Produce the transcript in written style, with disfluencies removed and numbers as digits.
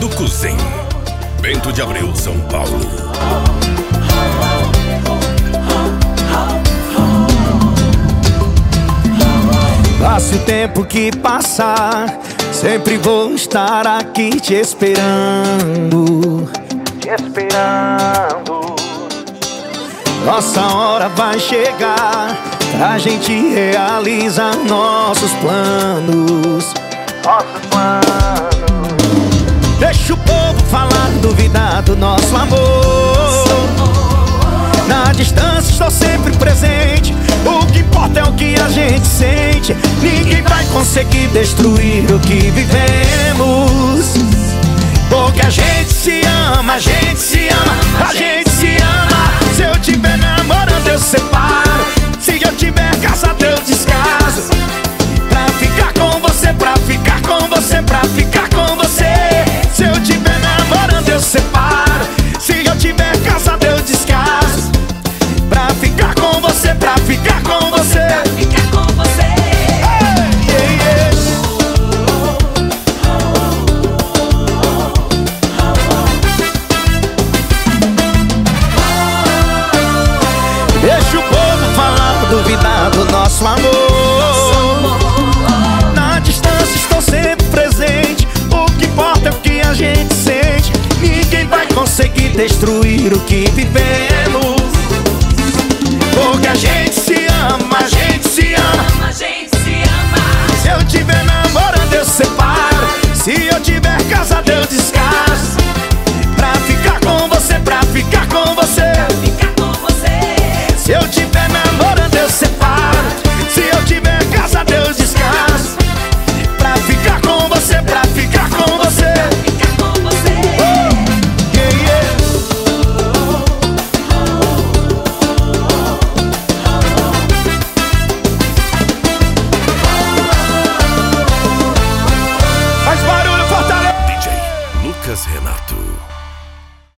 do Cuzem, Bento de Abreu, São Paulo. Passe o tempo que passar, sempre vou estar aqui te esperando. Nossa hora vai chegar, a gente realiza nossos planos. Deixa o povo falar, duvidar do nosso amor. Na distância estou sempre presente, o que importa é o que a gente sente. Ninguém vai conseguir destruir o que vivemos, porque a gente se ama, a gente se ama, a gente se ama. Se eu tiver namorando eu separo, se eu tiver casado eu descaso. Pra ficar com você, pra ficar com você, pra ficar com você. Se eu tiver namorando eu separo, se eu tiver casado eu descaso. Pra ficar com você, pra ficar com você, pra ficar com você. Deixa o povo falar, duvidar do nosso amor. Na distância estou sempre presente, o que importa é o que a gente sente. Ninguém vai conseguir destruir o que vivemos,